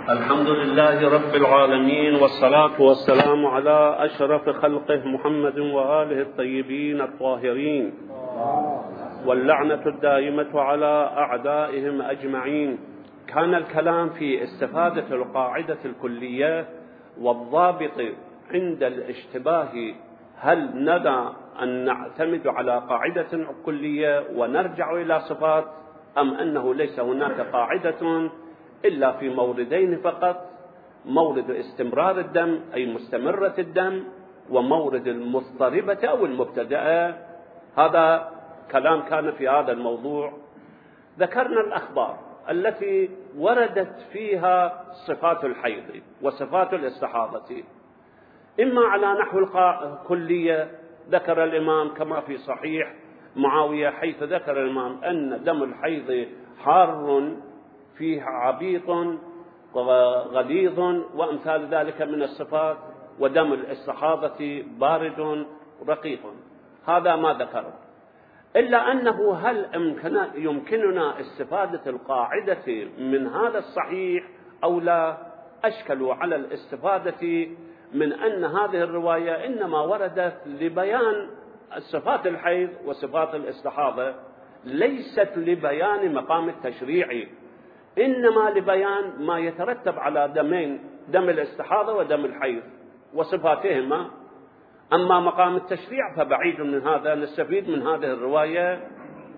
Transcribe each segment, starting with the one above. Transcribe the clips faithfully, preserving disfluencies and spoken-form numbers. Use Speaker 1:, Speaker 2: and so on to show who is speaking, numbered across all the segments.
Speaker 1: الحمد لله رب العالمين، والصلاة والسلام على أشرف خلقه محمد وآله الطيبين الطاهرين، واللعنة الدائمة على أعدائهم أجمعين. كان الكلام في استفادة القاعدة الكلية والضابط عند الاشتباه، هل ندع أن نعتمد على قاعدة كلية ونرجع إلى صفات، أم أنه ليس هناك قاعدة إلا في موردين فقط: مورد استمرار الدم أي مستمرة الدم، ومورد المضطربة أو المبتدأة. هذا كلام كان في هذا الموضوع. ذكرنا الأخبار التي وردت فيها صفات الحيض وصفات الاستحاضة، إما على نحو الكلية. ذكر الإمام كما في صحيح معاوية، حيث ذكر الإمام أن دم الحيض حار فيه عبيط غليظ وأمثال ذلك من الصفات، ودم الاستحاضة بارد رقيق. هذا ما ذكره، إلا أنه هل يمكننا استفادة القاعدة من هذا الصحيح أو لا؟ أشكلوا على الاستفادة من أن هذه الرواية إنما وردت لبيان صفات الحيض وصفات الاستحاضة، ليست لبيان مقام التشريع، إنما لبيان ما يترتب على دمين: دم الاستحاضة ودم الحيض وصفاتهما. أما مقام التشريع فبعيد من هذا، نستفيد من هذه الرواية.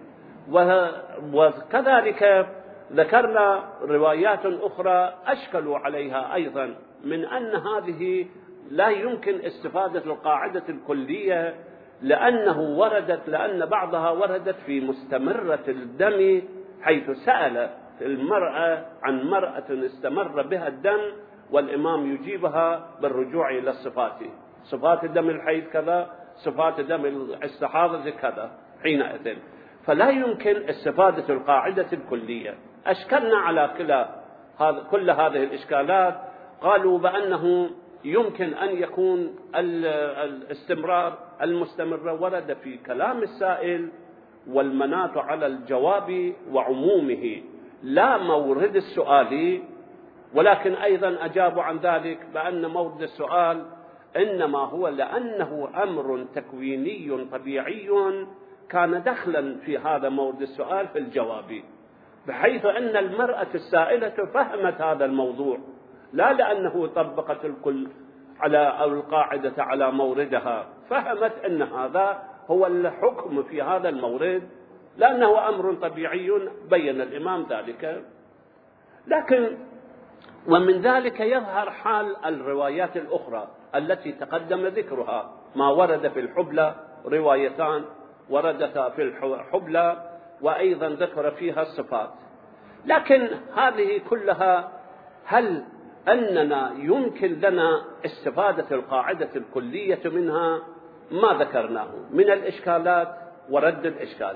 Speaker 1: وكذلك ذكرنا روايات أخرى أشكلوا عليها أيضا من أن هذه لا يمكن استفادة القاعدة الكلية، لأنه وردت لأن بعضها وردت في مستمرة الدم، حيث سأل المرأة عن مرأة استمر بها الدم، والإمام يجيبها بالرجوع إلى الصفات: صفات دم الحيض كذا، صفات دم الاستحاضة كذا. حينئذ فلا يمكن استفادة القاعدة الكلية. أشكلنا على كلا هذا كل هذه الإشكالات. قالوا بأنه يمكن أن يكون الاستمرار المستمر ورد في كلام السائل والمناط على الجواب وعمومه، لا مورد السؤال. ولكن أيضا أجابوا عن ذلك بأن مورد السؤال إنما هو لأنه أمر تكويني طبيعي كان دخلا في هذا مورد السؤال في الجواب، بحيث أن المرأة السائلة فهمت هذا الموضوع، لا لأنه طبقت الكل على أو القاعدة على موردها، فهمت أن هذا هو الحكم في هذا المورد لأنه أمر طبيعي، بين الإمام ذلك. لكن ومن ذلك يظهر حال الروايات الأخرى التي تقدم ذكرها. ما ورد في الحبلى، روايتان وردتا في الحبلى وأيضا ذكر فيها الصفات. لكن هذه كلها هل أننا يمكن لنا استفادة القاعدة الكلية منها؟ ما ذكرناه من الإشكالات ورد الإشكال.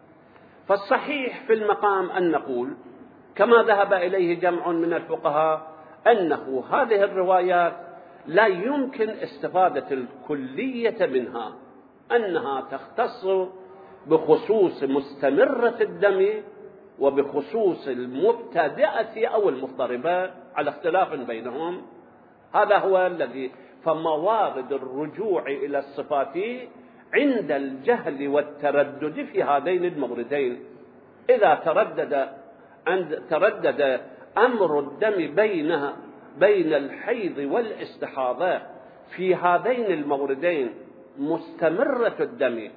Speaker 1: فالصحيح في المقام أن نقول كما ذهب إليه جمع من الفقهاء أنه هذه الروايات لا يمكن استفادة الكلية منها، أنها تختص بخصوص مستمرة الدم وبخصوص المبتدأة أو المضطربة على اختلاف بينهم. هذا هو الذي فموارد الرجوع إلى الصفات عند الجهل والتردد في هذين الموردين. إذا تردد عند تردد أمر الدم بينها بين الحيض والاستحاضة في هذين الموردين مستمرة الدم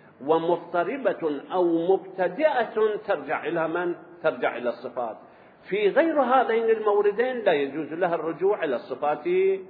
Speaker 1: ومضطربة أو مبتدئة، ترجع إلى من؟ ترجع إلى الصفات. في غير هذين الموردين لا يجوز لها الرجوع إلى الصفات.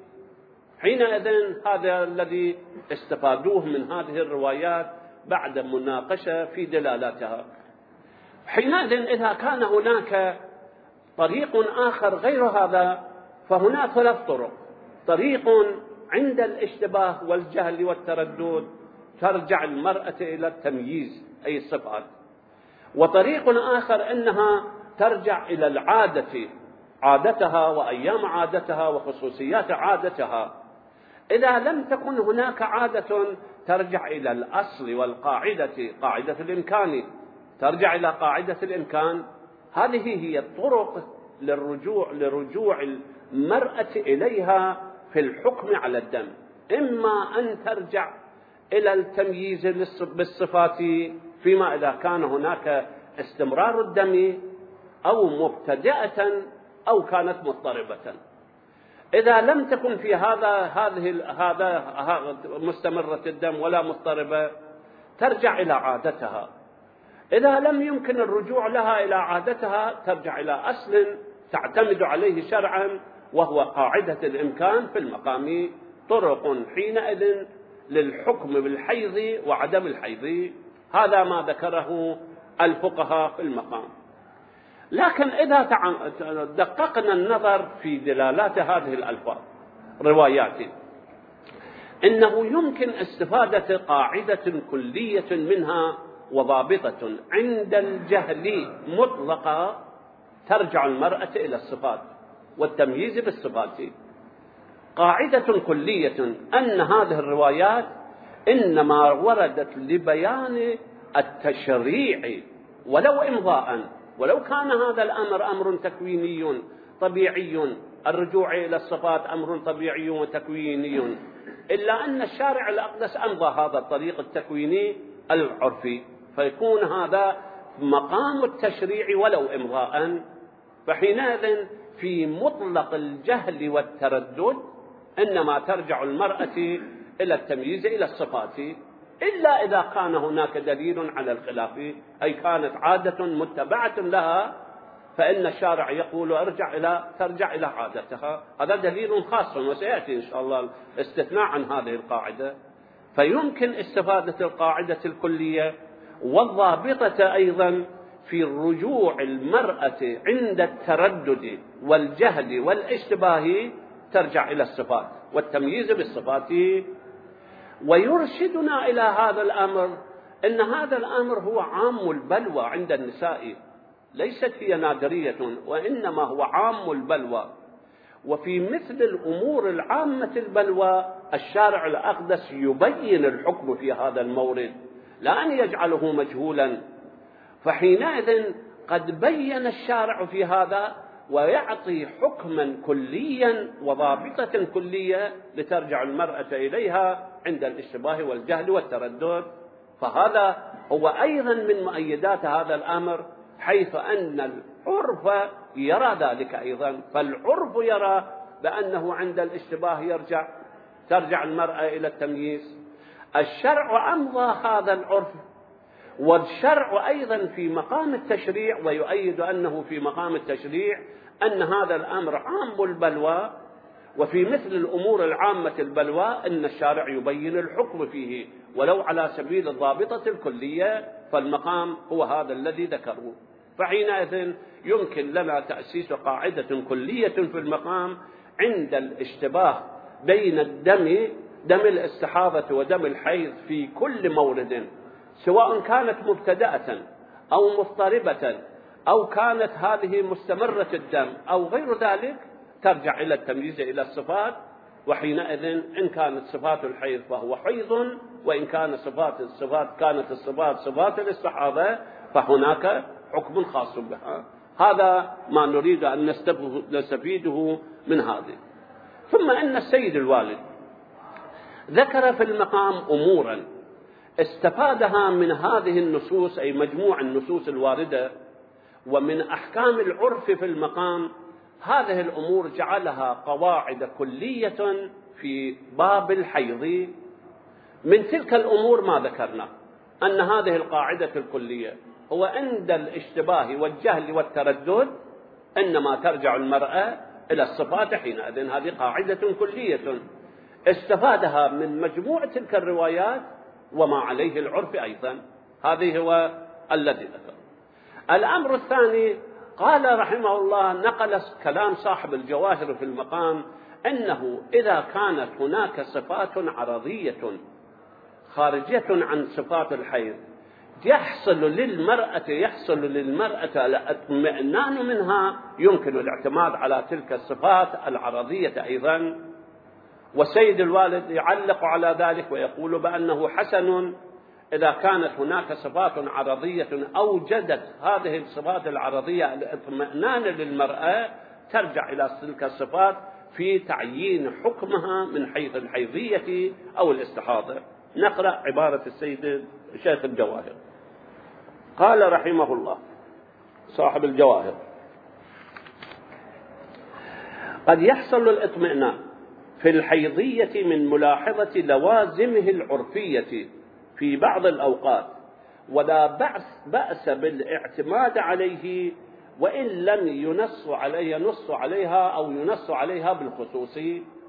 Speaker 1: حينئذ هذا الذي استفادوه من هذه الروايات بعد مناقشة في دلالاتها. حينئذ إذا كان هناك طريق آخر غير هذا فهناك ثلاث طرق: طريق عند الاشتباه والجهل والتردد ترجع المرأة إلى التمييز أي الصفات، وطريق آخر أنها ترجع إلى العادة، عادتها وأيام عادتها وخصوصيات عادتها. إذا لم تكن هناك عادة ترجع إلى الأصل والقاعدة، قاعدة الإمكان، ترجع إلى قاعدة الإمكان. هذه هي الطرق للرجوع لرجوع المرأة إليها في الحكم على الدم، إما أن ترجع إلى التمييز بالصفات فيما إذا كان هناك استمرار الدم، أو مبتدأة أو كانت مضطربة. إذا لم تكن في هذا هذه هذا مستمرة الدم ولا مضطربة ترجع إلى عادتها. إذا لم يمكن الرجوع لها إلى عادتها ترجع إلى أصل تعتمد عليه شرعا، وهو قاعدة الإمكان في المقام طرق حينئذ للحكم بالحيض وعدم الحيض. هذا ما ذكره الفقهاء في المقام. لكن إذا دققنا النظر في دلالات هذه الألفاظ روايات، إنه يمكن استفادة قاعدة كلية منها وضابطة عند الجهل مطلقة ترجع المرأة إلى الصفات والتمييز بالصفات. قاعدة كلية أن هذه الروايات إنما وردت لبيان التشريع ولو إمضاء، ولو كان هذا الأمر أمر تكويني طبيعي، الرجوع إلى الصفات أمر طبيعي وتكويني، إلا أن الشارع الأقدس أمضى هذا الطريق التكويني العرفي، فيكون هذا مقام التشريع ولو إمضاء. فحينئذ في مطلق الجهل والتردد إنما ترجع المرأة إلى التمييز إلى الصفات، إلا إذا كان هناك دليل على الخلاف، أي كانت عادة متبعة لها، فإن الشارع يقول ارجع إلى ترجع إلى عادتها. هذا دليل خاص وسيأتي إن شاء الله الاستثناء عن هذه القاعدة. فيمكن استفادة القاعدة الكلية والضابطة أيضا في رجوع المرأة عند التردد والجهل والاشتباه ترجع إلى الصفات والتمييز بالصفات. ويرشدنا إلى هذا الأمر أن هذا الأمر هو عام البلوى عند النساء، ليست هي نادرية، وإنما هو عام البلوى. وفي مثل الأمور العامة البلوى الشارع الأقدس يبين الحكم في هذا المورد، لا أن يجعله مجهولا. فحينئذ قد بين الشارع في هذا ويعطي حكما كليا وضابطة كلية لترجع المرأة إليها عند الاشتباه والجهل والتردد. فهذا هو أيضا من مؤيدات هذا الأمر، حيث أن العرف يرى ذلك أيضا. فالعرف يرى بأنه عند الاشتباه يرجع ترجع المرأة إلى التمييز. الشرع أمضى هذا العرف، والشرع أيضا في مقام التشريع ويؤيد أنه في مقام التشريع أن هذا الأمر عام البلوى. وفي مثل الأمور العامة البلوى أن الشارع يبين الحكم فيه ولو على سبيل الضابطة الكلية، فالمقام هو هذا الذي ذكره. فحينئذ يمكن لنا تأسيس قاعدة كلية في المقام عند الاشتباه بين الدم دم الاستحاضة ودم الحيض في كل مورد، سواء كانت مبتدأة أو مضطربة أو كانت هذه مستمرة الدم أو غير ذلك، ترجع إلى التمييز إلى الصفات. وحينئذ إن كانت صفات الحيض فهو حيض، وإن كان صفات الصفات كانت الصفات صفات الاستحاضة فهناك حكم خاص بها. هذا ما نريد أن نستفيده من هذه. ثم إن السيد الوالد ذكر في المقام أمورا استفادها من هذه النصوص، أي مجموع النصوص الواردة ومن أحكام العرف في المقام. هذه الأمور جعلها قواعد كلية في باب الحيض. من تلك الأمور ما ذكرنا أن هذه القاعدة الكلية هو عند الاشتباه والجهل والتردد إنما ترجع المرأة إلى الصفات حينئذ. هذه قاعدة كلية استفادها من مجموع تلك الروايات وما عليه العرف أيضا. هذه هو الذي ذكر. الأمر الثاني، قال رحمه الله، نقل كلام صاحب الجواهر في المقام أنه إذا كانت هناك صفات عرضية خارجية عن صفات الحيض يحصل للمرأة يحصل للمرأة الاطمئنان منها، يمكن الاعتماد على تلك الصفات العرضية أيضا. وسيد الوالد يعلق على ذلك ويقول بأنه حسن إذا كانت هناك صفات عرضية أوجدت هذه الصفات العرضية الاطمئنان للمرأة، ترجع إلى تلك الصفات في تعيين حكمها من حيث الحيضية أو الاستحاضة. نقرأ عبارة السيد شيخ الجواهر. قال رحمه الله صاحب الجواهر: قد يحصل الاطمئنان في الحيضية من ملاحظة لوازمه العرفية في بعض الأوقات، ولا بأس بالاعتماد عليه وإن لم ينص عليه ينص عليها أو ينص عليها بالخصوص.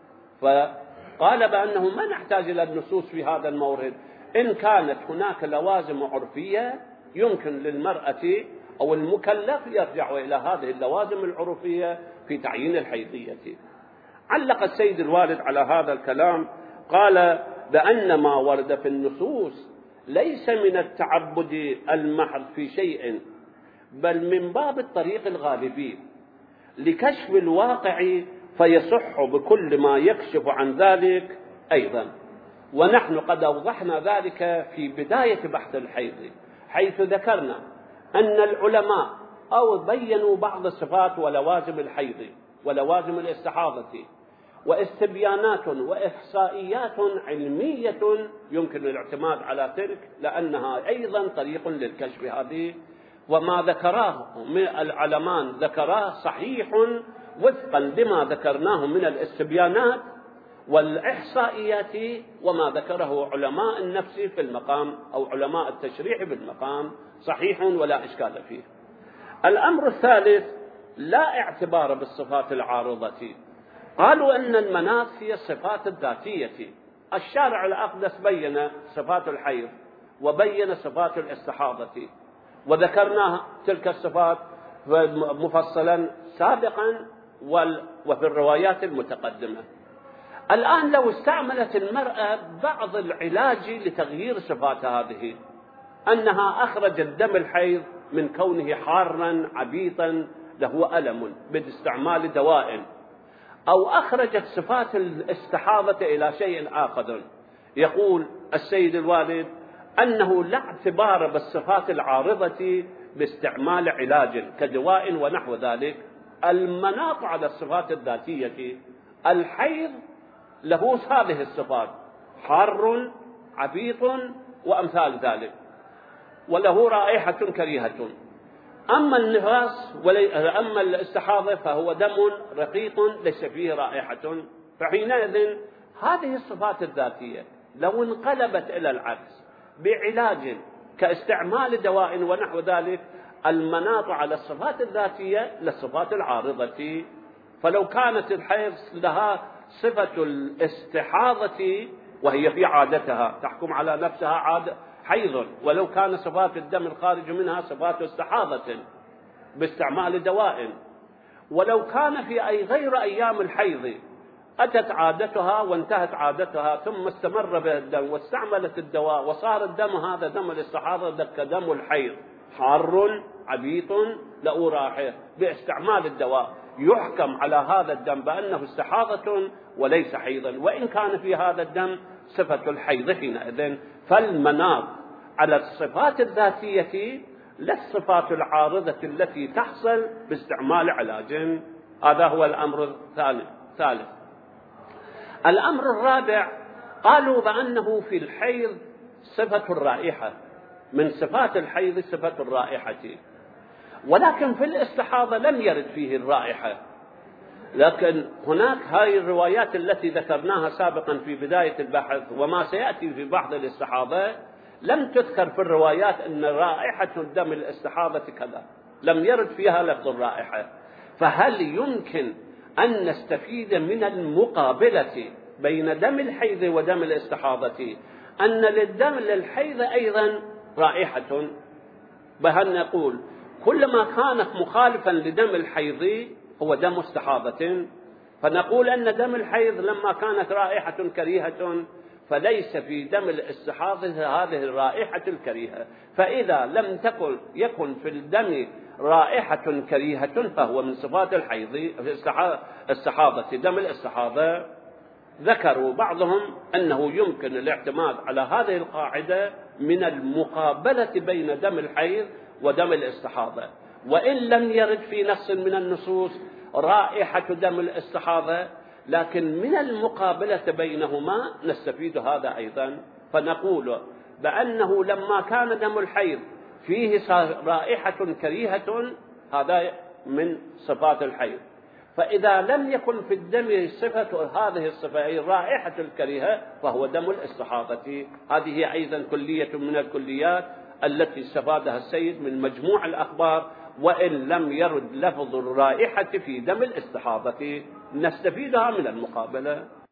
Speaker 1: فقال بأنه ما نحتاج إلى النصوص في هذا المورد، إن كانت هناك لوازم عرفية يمكن للمرأة أو المكلف يرجع إلى هذه اللوازم العرفية في تعيين الحيضية. علق السيد الوالد على هذا الكلام، قال بأن ما ورد في النصوص ليس من التعبد المحض في شيء، بل من باب الطريق الغالبي لكشف الواقع، فيصح بكل ما يكشف عن ذلك أيضا. ونحن قد أوضحنا ذلك في بداية بحث الحيض، حيث ذكرنا أن العلماء أو بينوا بعض الصفات ولوازم الحيض ولوازم الاستحاضة واستبيانات وإحصائيات علمية يمكن الاعتماد على تلك، لأنها أيضا طريق للكشف هذه. وما ذكراه من العلمان ذكراه صحيح وفقا لما ذكرناه من الاستبيانات والإحصائيات، وما ذكره علماء النفس في المقام أو علماء التشريح بالمقام صحيح ولا إشكال فيه. الأمر الثالث: لا اعتبار بالصفات العارضة. قالوا أن المناط هي الصفات الذاتية. الشارع الأقدس بين صفات الحيض وبين صفات الاستحاضة، وذكرنا تلك الصفات مفصلا سابقا وفي الروايات المتقدمة. الآن لو استعملت المرأة بعض العلاج لتغيير صفات هذه، أنها أخرجت دم الحيض من كونه حارا عبيطا له ألم باستعمال دواء، أو أخرجت صفات الاستحاضة إلى شيء آخر، يقول السيد الوالد أنه لا اعتبار بالصفات العارضة باستعمال علاج كدواء ونحو ذلك. المناط على الصفات الذاتية، الحيض له هذه الصفات: حار عبيط وأمثال ذلك، وله رائحة كريهة. أما النفاس أما الاستحاضة فهو دم رقيق ليس فيه رائحة. فحينئذ هذه الصفات الذاتية لو انقلبت إلى العكس بعلاج كاستعمال دواء ونحو ذلك، المناط على الصفات الذاتية للصفات العارضة. فلو كانت الحيض لها صفة الاستحاضة وهي في عادتها تحكم على نفسها عادة حيض، ولو كان صفات الدم الخارج منها صفات استحاضة باستعمال دواء، ولو كان في أي غير أيام الحيض أتت عادتها وانتهت عادتها ثم استمر به الدم واستعملت الدواء وصار الدم هذا دم الاستحاضة كدم الحيض، حار عبيط له رائحة، باستعمال الدواء يحكم على هذا الدم بأنه استحاضة وليس حيضا، وإن كان في هذا الدم صفة الحيض حينئذ. فالمناط على الصفات الذاتية لا الصفات العارضة التي تحصل باستعمال علاج. هذا هو الأمر الثالث. الأمر الرابع: قالوا بأنه في الحيض صفة الرائحة، من صفات الحيض صفة الرائحة، ولكن في الاستحاضة لم يرد فيه الرائحة. لكن هناك هذه الروايات التي ذكرناها سابقا في بداية البحث وما سيأتي في بعض الاستحاضة، لم تذكر في الروايات أن رائحة الدم الاستحاضة كذا، لم يرد فيها لفظ الرائحة. فهل يمكن أن نستفيد من المقابلة بين دم الحيض ودم الاستحاضة أن للدم للحيض أيضا رائحة، بهل نقول كلما كانت مخالفا لدم الحيض هو دم استحاضة، فنقول أن دم الحيض لما كانت رائحة كريهة فليس في دم الاستحاضة هذه الرائحة الكريهة. فإذا لم تكن يكن في الدم رائحة كريهة فهو من صفات الحيض استحاضة دم الاستحاضة. ذكروا بعضهم أنه يمكن الاعتماد على هذه القاعدة من المقابلة بين دم الحيض ودم الاستحاضة، وإن لم يرد في نص من النصوص رائحة دم الاستحاضة، لكن من المقابلة بينهما نستفيد هذا أيضا، فنقول بأنه لما كان دم الحيض فيه رائحة كريهة هذا من صفات الحيض، فإذا لم يكن في الدم صفة هذه الصفة أي الرائحة الكريهة فهو دم الاستحاضة. هذه أيضا كلية من الكليات التي استفادها السيد من مجموع الأخبار، وإن لم يرد لفظ الرائحة في دم الاستحاضة نستفيدها من المقابلة.